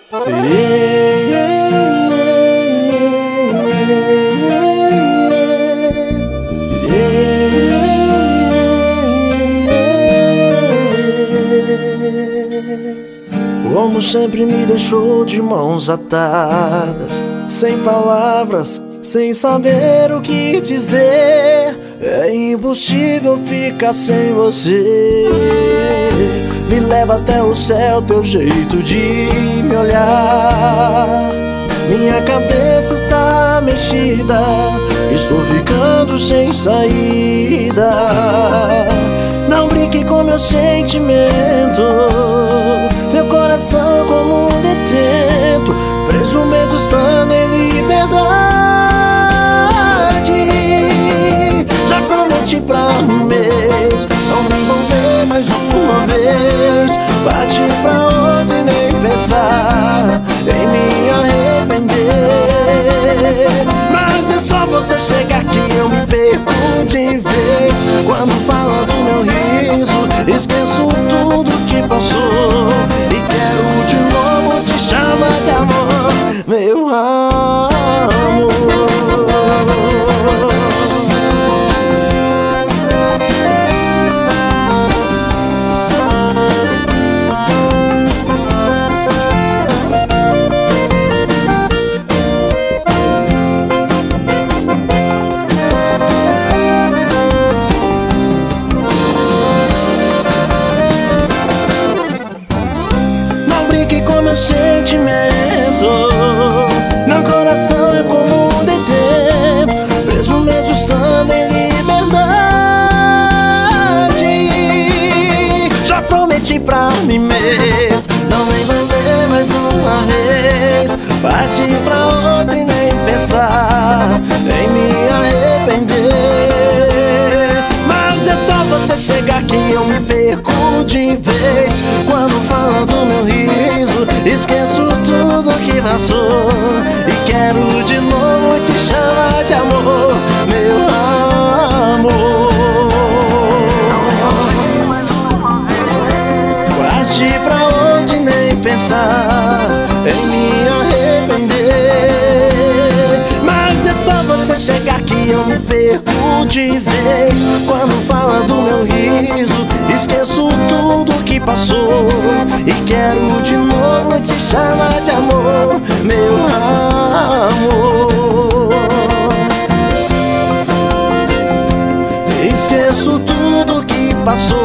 Como sempre me deixou de mãos atadas, sem palavras, sem saber o que dizer. É impossível ficar sem você. Me leva até o céu teu jeito de me olhar. Minha cabeça está mexida, estou ficando sem saída. Não brinque com meu sentimento, meu coração como um detento, preso mesmo estando em liberdade. Já prometi pra mim mesmo não me envolver mais uma vez. Bati pra outra e nem pensar em me arrepender. Mas é só você chegar que eu me perco de vez. Quando fala do meu riso, esqueço tudo que passou e quero de novo te chamar de amor, meu amor. Com meu sentimento, meu coração é como um detento, preso mesmo estando em liberdade. Já prometi pra mim mesmo não me envolver mais uma vez. Parti pra outra e nem pensar em me arrepender. Mas é só você chegar que eu me perco de vez. Quando fala do meu riso, esqueço tudo que passou e quero de novo te chamar de amor, meu amor. Parti pra onde nem pensar em me arrepender. Mas é só você chegar que eu me perco de vez. Quando fala do meu riso, esqueço tudo que passou e quero de novo te chamar de amor, meu amor. Esqueço tudo que passou